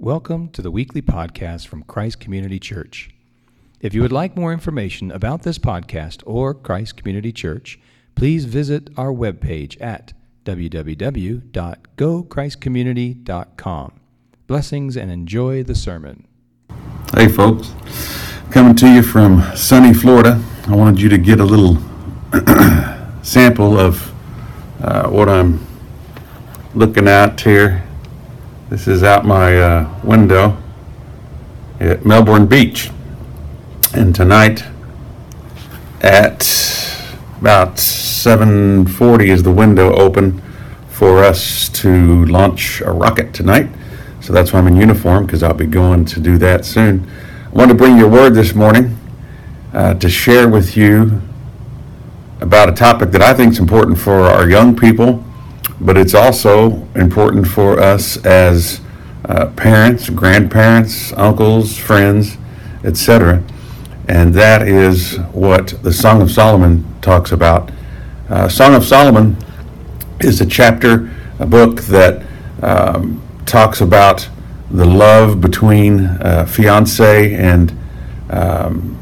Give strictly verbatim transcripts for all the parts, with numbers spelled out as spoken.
Welcome to the weekly podcast from Christ Community Church. If you would like more information about this podcast or Christ Community Church, please visit our webpage at w w w dot go christ community dot com. Blessings and enjoy the sermon. Hey folks, coming to you from sunny Florida. I wanted you to get a little sample of uh, what I'm looking at here. This is out my uh, window at Melbourne Beach. And tonight at about seven forty is the window open for us to launch a rocket tonight. So that's why I'm in uniform, because I'll be going to do that soon. I want to bring you a word this morning uh, to share with you about a topic that I think is important for our young people, but it's also important for us as uh, parents, grandparents, uncles, friends, et cetera. And that is what the Song of Solomon talks about. Uh, Song of Solomon is a chapter, a book that um, talks about the love between uh, fiance and um,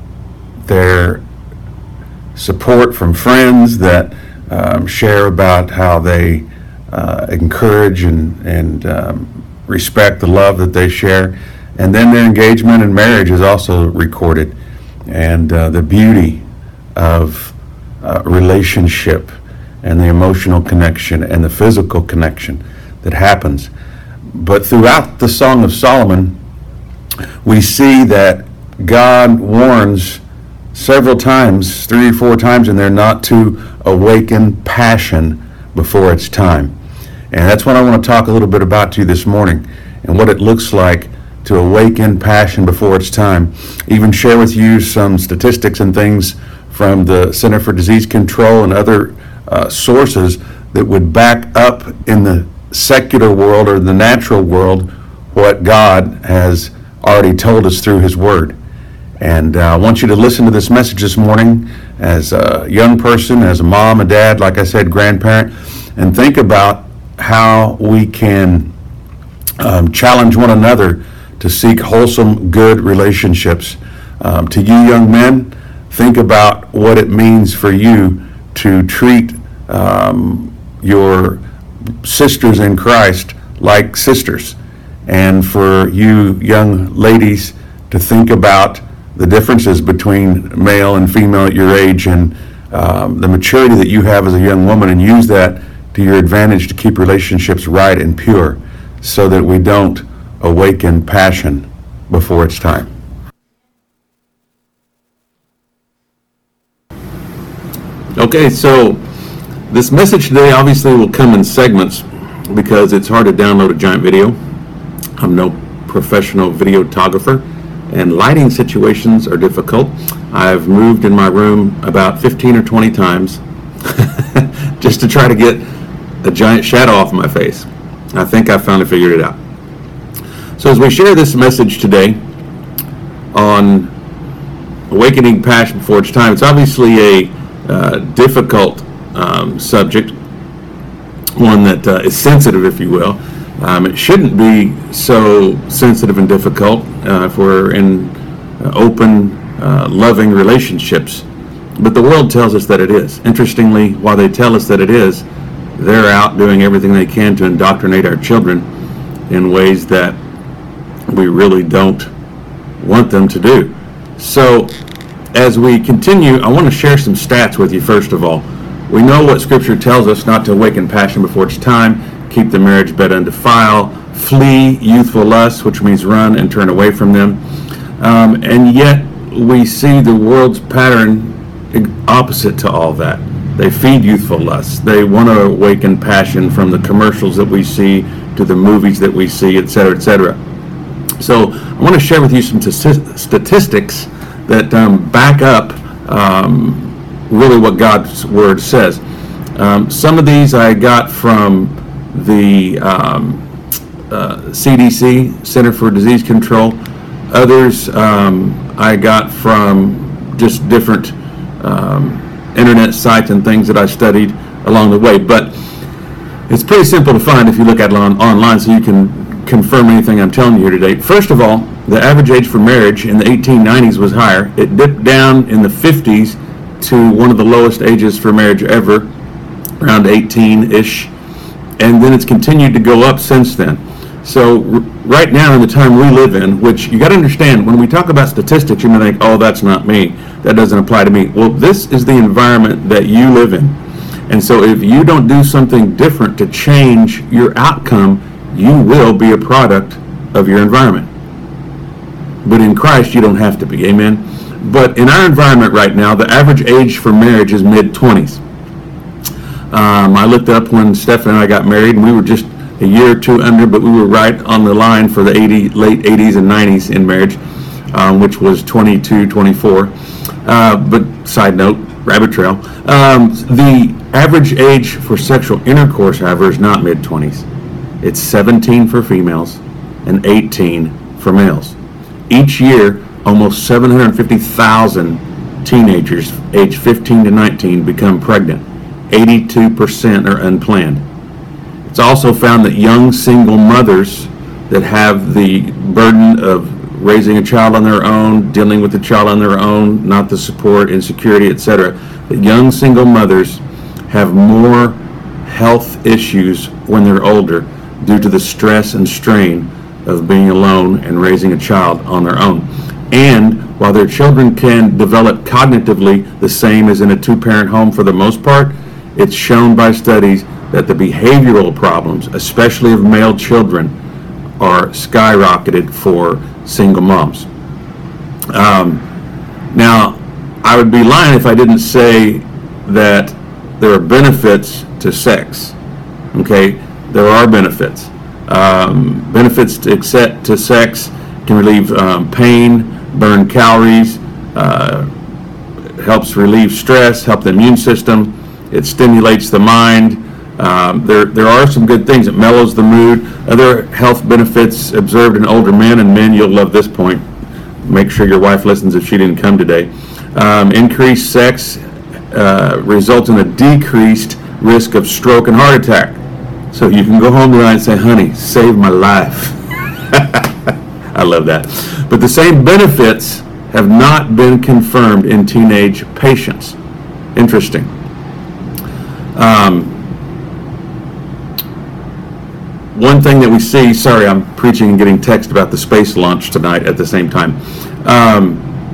their support from friends that um, share about how they uh, encourage and, and um, respect the love that they share. And then their engagement and marriage is also recorded, and uh, the beauty of uh, relationship and the emotional connection and the physical connection that happens. But throughout the Song of Solomon, we see that God warns several times, three or four times in there, not to awaken passion before it's time. And that's what I want to talk a little bit about to you this morning, and what it looks like to awaken passion before it's time. Even share with you some statistics and things from the Center for Disease Control and other uh, sources that would back up in the secular world or the natural world what God has already told us through His Word. And uh, I want you to listen to this message this morning as a young person, as a mom, a dad, like I said, grandparent, and think about how we can um, challenge one another to seek wholesome, good relationships. Um, to you young men, think about what it means for you to treat um, your sisters in Christ like sisters. And for you young ladies to think about the differences between male and female at your age, and um, the maturity that you have as a young woman, and use that to your advantage to keep relationships right and pure, so that we don't awaken passion before it's time. Okay, so this message today obviously will come in segments because it's hard to download a giant video. I'm no professional videographer, and lighting situations are difficult. I've moved in my room about fifteen or twenty times just to try to get a giant shadow off my face. I think I finally figured it out. So as we share this message today on awakening passion before it's time, it's obviously a uh, difficult um, subject, one that uh, is sensitive, if you will. Um, it shouldn't be so sensitive and difficult uh, if we're in uh, open, uh, loving relationships. But the world tells us that it is. Interestingly, while they tell us that it is, they're out doing everything they can to indoctrinate our children in ways that we really don't want them to do. So as we continue, I want to share some stats with you. First of all, we know what Scripture tells us: not to awaken passion before it's time, keep the marriage bed undefiled, flee youthful lusts, which means run and turn away from them. Um, and yet we see the world's pattern opposite to all that. They feed youthful lusts. They want to awaken passion from the commercials that we see to the movies that we see, et cetera, et cetera. So I want to share with you some t- statistics that um, back up um, really what God's Word says. Um, some of these I got from the um, uh, C D C, Center for Disease Control. Others um, I got from just different um, internet sites and things that I studied along the way. But it's pretty simple to find if you look at it on, online, so you can confirm anything I'm telling you here today. First of all, the average age for marriage in the eighteen nineties was higher. It dipped down in the fifties to one of the lowest ages for marriage ever, around eighteen-ish, and then it's continued to go up since then. So r- right now in the time we live in, which you got to understand, when we talk about statistics, you may think, oh, that's not me. That doesn't apply to me. Well, this is the environment that you live in. And so if you don't do something different to change your outcome, you will be a product of your environment. But in Christ, you don't have to be. Amen? But in our environment right now, the average age for marriage is mid-twenties. Um, I looked up when Stephanie and I got married, and we were just a year or two under, but we were right on the line for the eighty, late eighties and nineties in marriage, um, which was twenty-two, twenty-four. Uh, but side note, rabbit trail. Um, the average age for sexual intercourse, however, is not mid-twenties. It's seventeen for females and eighteen for males. Each year, almost seven hundred fifty thousand teenagers aged fifteen to nineteen become pregnant. eighty-two percent are unplanned. It's also found that young single mothers that have the burden of raising a child on their own, dealing with the child on their own, not the support, insecurity, et cetera, that young single mothers have more health issues when they're older due to the stress and strain of being alone and raising a child on their own. And while their children can develop cognitively the same as in a two-parent home for the most part, it's shown by studies that the behavioral problems, especially of male children, are skyrocketed for single moms. Um, now, I would be lying if I didn't say that there are benefits to sex. Okay, there are benefits. Um, benefits to, accept, to sex can relieve um, pain, burn calories, uh, helps relieve stress, help the immune system. It stimulates the mind. Um, there, there are some good things. It mellows the mood. Other health benefits observed in older men, and men, you'll love this point. Make sure your wife listens if she didn't come today. Um, increased sex uh, results in a decreased risk of stroke and heart attack. So you can go home tonight and say, honey, save my life. I love that. But the same benefits have not been confirmed in teenage patients. Interesting. Um, One thing that we see, sorry, I'm preaching and getting text about the space launch tonight at the same time. Um,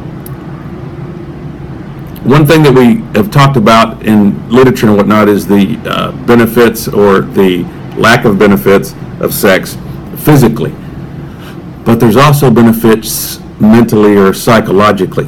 one thing that we have talked about in literature and whatnot is the uh, benefits or the lack of benefits of sex physically. But there's also benefits mentally or psychologically.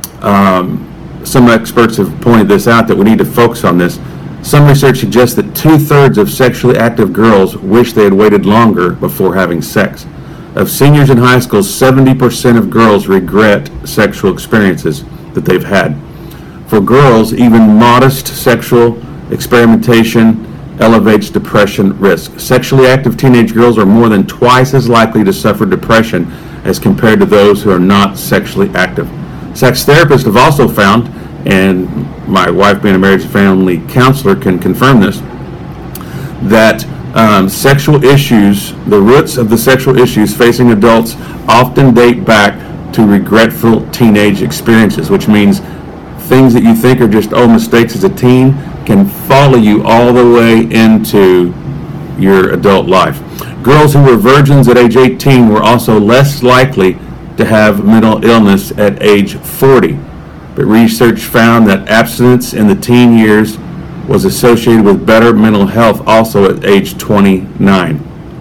Um, some experts have pointed this out that we need to focus on this. Some research suggests that two-thirds of sexually active girls wish they had waited longer before having sex. Of seniors in high school, seventy percent of girls regret sexual experiences that they've had. For girls, even modest sexual experimentation elevates depression risk. Sexually active teenage girls are more than twice as likely to suffer depression as compared to those who are not sexually active. Sex therapists have also found, and my wife being a marriage and family counselor can confirm this, that um, sexual issues, the roots of the sexual issues facing adults often date back to regretful teenage experiences, which means things that you think are just, oh, mistakes as a teen can follow you all the way into your adult life. Girls who were virgins at age eighteen were also less likely to have mental illness at age forty. But research found that abstinence in the teen years was associated with better mental health also at age twenty-nine.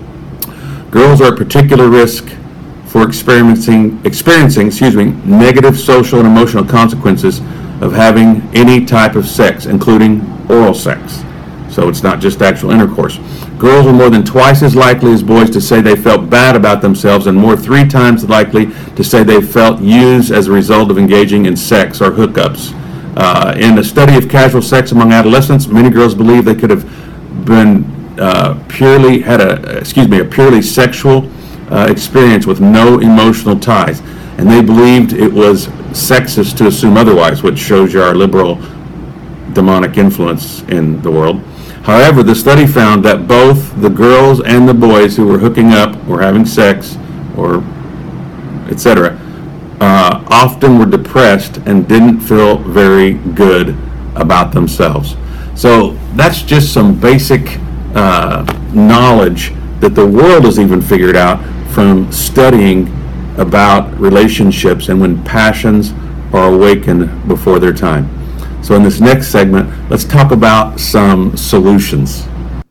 Girls are at particular risk for experiencing, experiencing excuse me, negative social and emotional consequences of having any type of sex, including oral sex. So it's not just actual intercourse. Girls are more than twice as likely as boys to say they felt bad about themselves, and more three times likely to say they felt used as a result of engaging in sex or hookups. Uh, in a study of casual sex among adolescents, many girls believe they could have been uh, purely had a excuse me a purely sexual uh, experience with no emotional ties, and they believed it was sexist to assume otherwise, which shows you our liberal demonic influence in the world. However, the study found that both the girls and the boys who were hooking up or having sex or et cetera uh, often were depressed and didn't feel very good about themselves. So that's just some basic uh, knowledge that the world has even figured out from studying about relationships and when passions are awakened before their time. So in this next segment, let's talk about some solutions.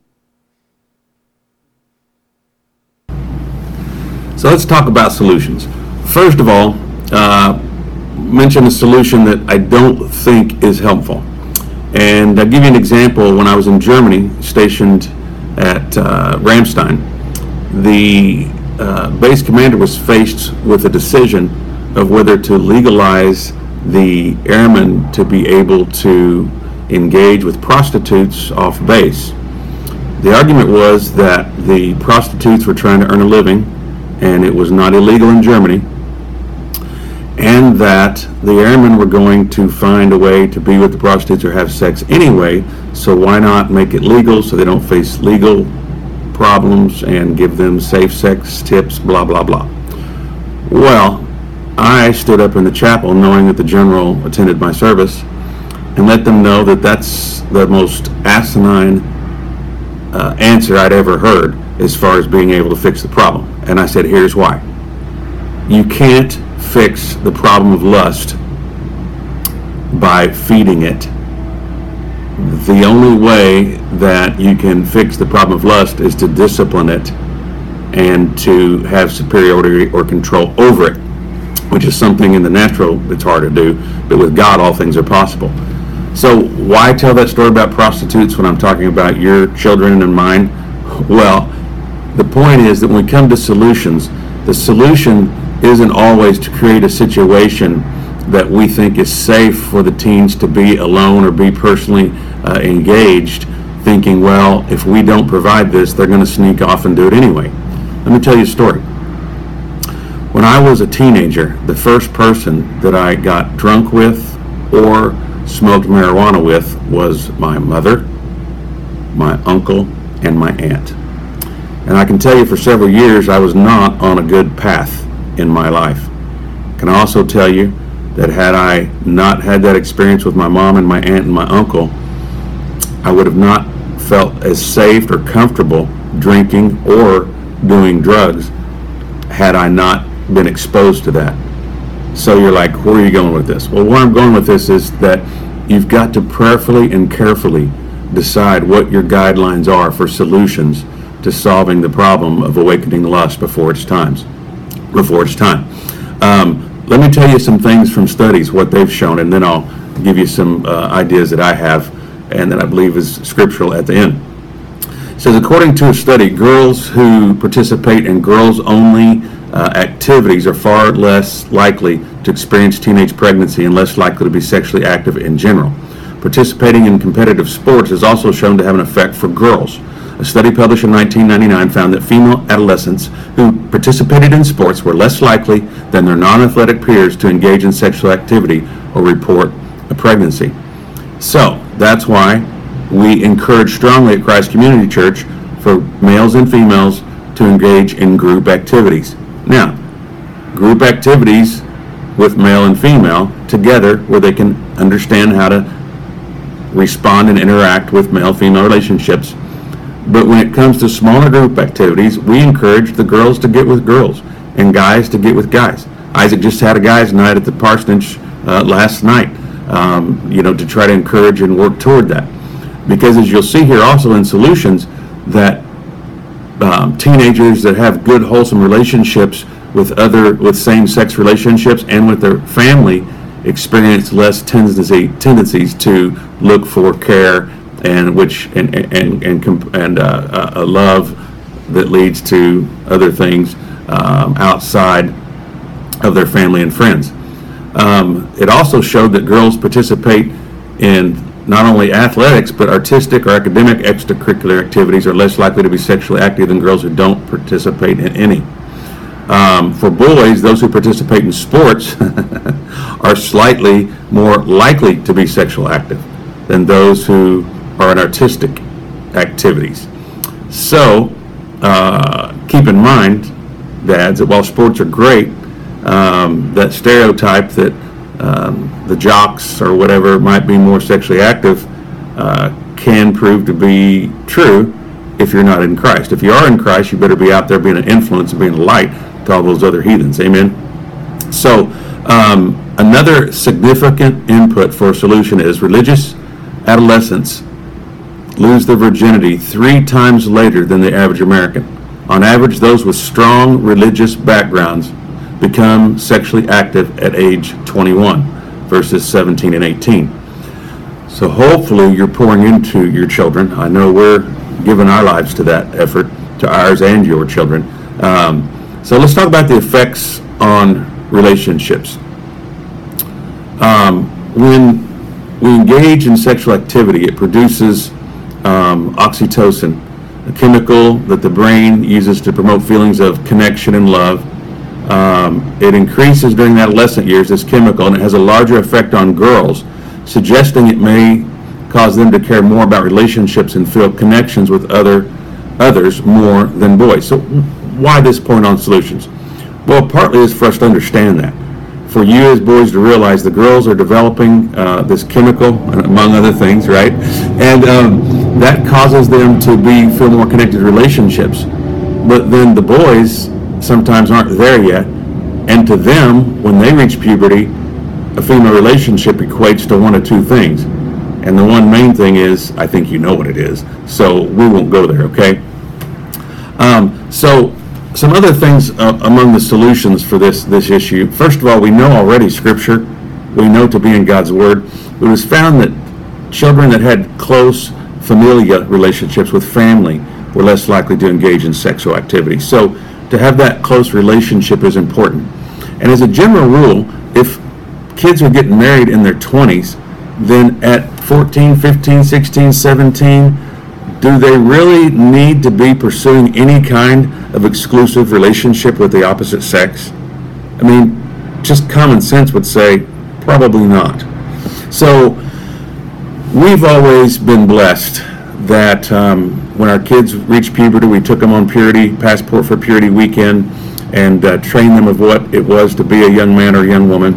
So let's talk about solutions. First of all, uh, mention a solution that I don't think is helpful. And I'll give you an example. When I was in Germany, stationed at uh, Ramstein, the uh, base commander was faced with a decision of whether to legalize the airmen to be able to engage with prostitutes off base. The argument was that the prostitutes were trying to earn a living and it was not illegal in Germany, and that the airmen were going to find a way to be with the prostitutes or have sex anyway, so why not make it legal so they don't face legal problems and give them safe sex tips, blah, blah, blah. Well, I stood up in the chapel knowing that the general attended my service and let them know that that's the most asinine uh, answer I'd ever heard as far as being able to fix the problem. And I said, here's why. You can't fix the problem of lust by feeding it. The only way that you can fix the problem of lust is to discipline it and to have superiority or control over it, which is something in the natural that's hard to do, but with God all things are possible. So why tell that story about prostitutes when I'm talking about your children and mine? Well, the point is that when we come to solutions, the solution isn't always to create a situation that we think is safe for the teens to be alone or be personally uh, engaged, thinking, well, if we don't provide this, they're going to sneak off and do it anyway. Let me tell you a story. When I was a teenager, the first person that I got drunk with or smoked marijuana with was my mother, my uncle, and my aunt. And I can tell you for several years I was not on a good path in my life. I can also tell you that had I not had that experience with my mom and my aunt and my uncle, I would have not felt as safe or comfortable drinking or doing drugs had I not been exposed to that. So you're like, where are you going with this? Well, where I'm going with this is that you've got to prayerfully and carefully decide what your guidelines are for solutions to solving the problem of awakening lust before it's times, before it's time. Um, let me tell you some things from studies, what they've shown, and then I'll give you some uh, ideas that I have and that I believe is scriptural at the end. It says, according to a study, girls who participate in girls-only uh, activities are far less likely to experience teenage pregnancy and less likely to be sexually active in general. Participating in competitive sports is also shown to have an effect for girls. A study published in nineteen ninety-nine found that female adolescents who participated in sports were less likely than their non-athletic peers to engage in sexual activity or report a pregnancy. So that's why we encourage strongly at Christ Community Church for males and females to engage in group activities. Now, group activities with male and female together where they can understand how to respond and interact with male-female relationships. But when it comes to smaller group activities, we encourage the girls to get with girls and guys to get with guys. Isaac just had a guys' night at the parsonage uh, last night, um, you know, to try to encourage and work toward that. Because as you'll see here also in solutions, that um, teenagers that have good, wholesome relationships with other, with same-sex relationships and with their family experience less tendency, tendencies to look for care and which and and and and uh, a love that leads to other things um, outside of their family and friends. Um, it also showed that girls participate in not only athletics but artistic or academic extracurricular activities are less likely to be sexually active than girls who don't participate in any. Um, for boys, those who participate in sports are slightly more likely to be sexually active than those who are in artistic activities. So uh, keep in mind, dads, that while sports are great, um, that stereotype that um, the jocks or whatever might be more sexually active uh, can prove to be true if you're not in Christ. If you are in Christ, you better be out there being an influence and being a light to all those other heathens. Amen? So um, another significant input for a solution is religious adolescents lose their virginity three times later than the average American. On average, those with strong religious backgrounds become sexually active at age twenty-one versus seventeen and eighteen. So hopefully you're pouring into your children. I know we're giving our lives to that effort, to ours and your children. Um, so let's talk about the effects on relationships. Um, when we engage in sexual activity, it produces um, oxytocin, a chemical that the brain uses to promote feelings of connection and love. Um, it increases during the adolescent years, this chemical, and it has a larger effect on girls, suggesting it may cause them to care more about relationships and feel connections with other others more than boys. So why this point on solutions? Well, partly is for us to understand that. For you as boys to realize the girls are developing uh, this chemical, among other things, right? And um, that causes them to be feel more connected to relationships. But then the boys sometimes aren't there yet. And to them, when they reach puberty, a female relationship equates to one of two things. And the one main thing is, I think you know what it is, so we won't go there, okay? Um, so some other things uh, among the solutions for this, this issue. First of all, we know already Scripture. We know to be in God's Word. It was found that children that had close familial relationships with family were less likely to engage in sexual activity. So to have that close relationship is important. And as a general rule, if kids are getting married in their twenties, then at fourteen, fifteen, sixteen, seventeen, do they really need to be pursuing any kind of exclusive relationship with the opposite sex? I mean, just common sense would say, probably not. So we've always been blessed that um, when our kids reached puberty, we took them on Purity, Passport for Purity weekend, and uh, trained them of what it was to be a young man or young woman.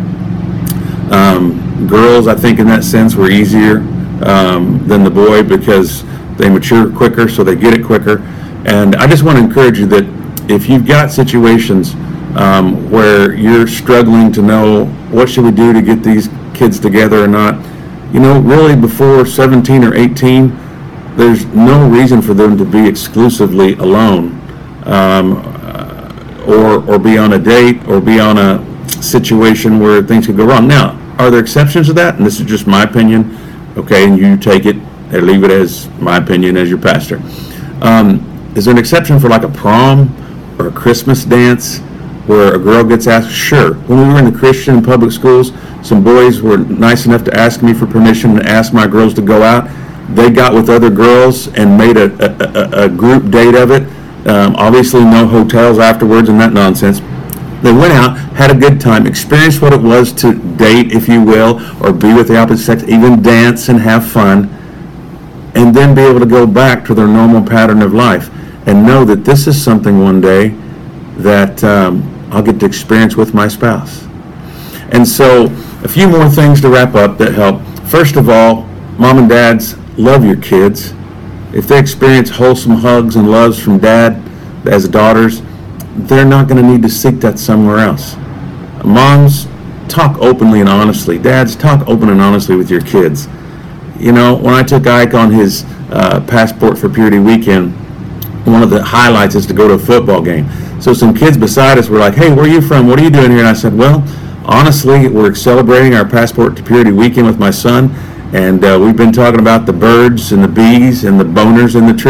Um, girls, I think in that sense, were easier um, than the boy because they mature quicker, so they get it quicker. And I just want to encourage you that if you've got situations um, where you're struggling to know what should we do to get these kids together or not, you know, really before seventeen or eighteen, there's no reason for them to be exclusively alone um, or, or be on a date or be on a situation where things could go wrong. Now, are there exceptions to that? And this is just my opinion, okay, and you take it and leave it as my opinion as your pastor. Um, is there an exception for like a prom or a Christmas dance where a girl gets asked? Sure. When we were in the Christian public schools, some boys were nice enough to ask me for permission to ask my girls to go out. They got with other girls and made a, a, a, a group date of it. Um, obviously no hotels afterwards and that nonsense. They went out, had a good time, experienced what it was to date, if you will, or be with the opposite sex, even dance and have fun, and then be able to go back to their normal pattern of life and know that this is something one day that um, I'll get to experience with my spouse. And so a few more things to wrap up that help. First of all, mom and dads, love your kids. If they experience wholesome hugs and loves from dad as daughters, they're not going to need to seek that somewhere else. Moms, talk openly and honestly. Dads, talk open and honestly with your kids. You know, when I took Ike on his uh, Passport for Purity weekend, one of the highlights is to go to a football game. So some kids beside us were like, hey, where are you from? What are you doing here? And I said, well, honestly, we're celebrating our Passport to Purity weekend with my son, and uh, we've been talking about the birds and the bees and the boners in the tree.